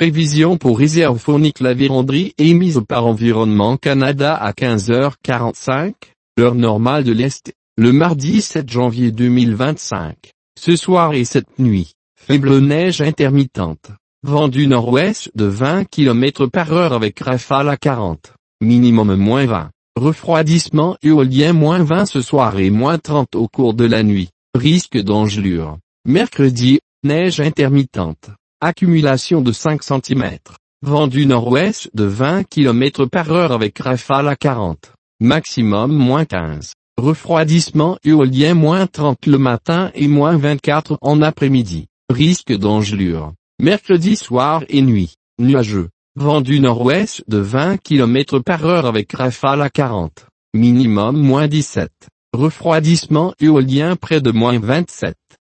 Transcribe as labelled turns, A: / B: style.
A: Prévision pour réserve phonique. La vérandrie émise par Environnement Canada à 15h45, heure normale de l'Est, le mardi 7 janvier 2025. Ce soir et cette nuit, faible neige intermittente. Vent du nord-ouest de 20 km/h avec rafale à 40. Minimum -20. Refroidissement éolien -20 ce soir et -30 au cours de la nuit. Risque d'engelure. Mercredi, neige intermittente. Accumulation de 5 cm. Vent du nord-ouest de 20 km/h avec rafale à 40. Maximum -15. Refroidissement éolien -30 le matin et -24 en après-midi. Risque d'engelure. Mercredi soir et nuit. Nuageux. Vent du nord-ouest de 20 km/h avec rafale à 40. Minimum -17. Refroidissement éolien près de -27.